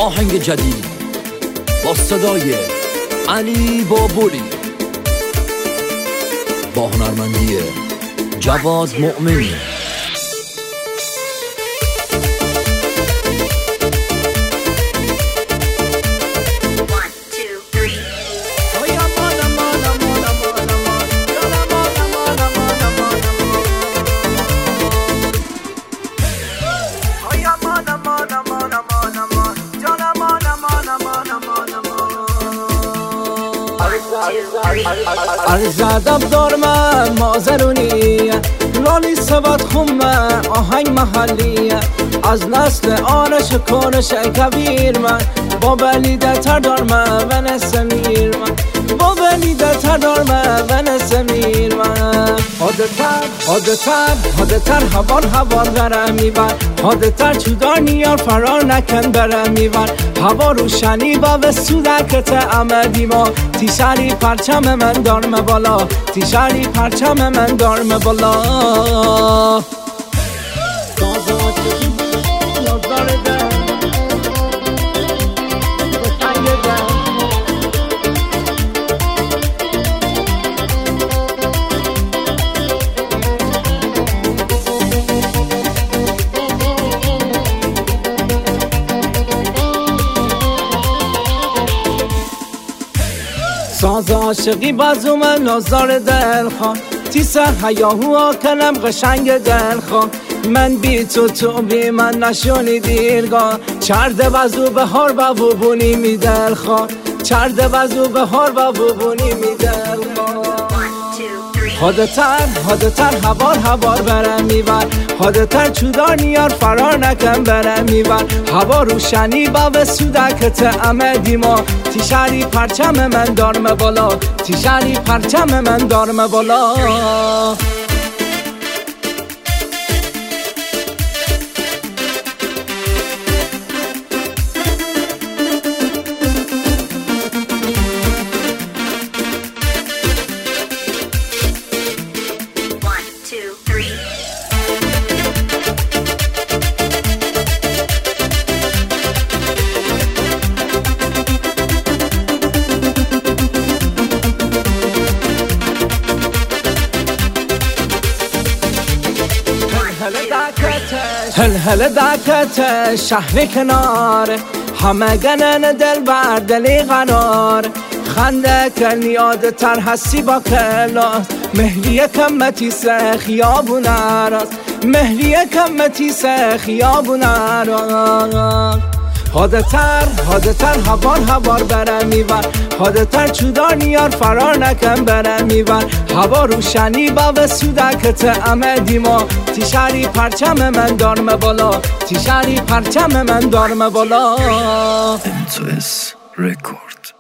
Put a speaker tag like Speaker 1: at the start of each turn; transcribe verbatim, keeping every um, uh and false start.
Speaker 1: آهنگ جدید با صدای علی بابولی با هنرمندی جواد مؤمنی.
Speaker 2: ارزادم دارم مازرونیه لالی سبات خمه آهنگ محلیه از نسل آرش کنش کبیر من با بلیده تر دارم و نسمیر من با بلیده تر دارم و نسمیر من حادتر حادتر حادتر هوار هوار برم میبر حادتر چودار نیار فرار نکن برم میبر هوا روشنی با و سودکت امدی ما تیشری پرچم من دارم بالا تیشری پرچم من دارم بالا ساز عاشقی بازو من نازار دل خواه تیسه هیاهو کنم قشنگ دل خواه من بی تو تو بی من نشونی دیرگاه چرده بازو بهار با بونی می دل خواه چرده بازو بهار با بونی می دل خواه حادتر حادتر هوار هوار برم میبر حادتر چودار نیار فرار نکن برم میبر هوا روشنی با و سودکت امدی ما تیشری پرچم من دارم بالا تیشری پرچم من دارم بالا هل هل دکت شهر کنار همه گنن دل بر دلی قرار خنده کن یادتر هستی با کلاس مهریه کمتی سه خیابون راست مهریه کمتی سه خیابون راست حادتر حادتر هوار هوار برم میبر حادتر چودار نیار فرار نکن برم میبر هوا روشنی با و سودکت امدی ما تیشری پرچم من دارم بالا تیشری پرچم من دارم بالا
Speaker 3: ام تو اس رکورد.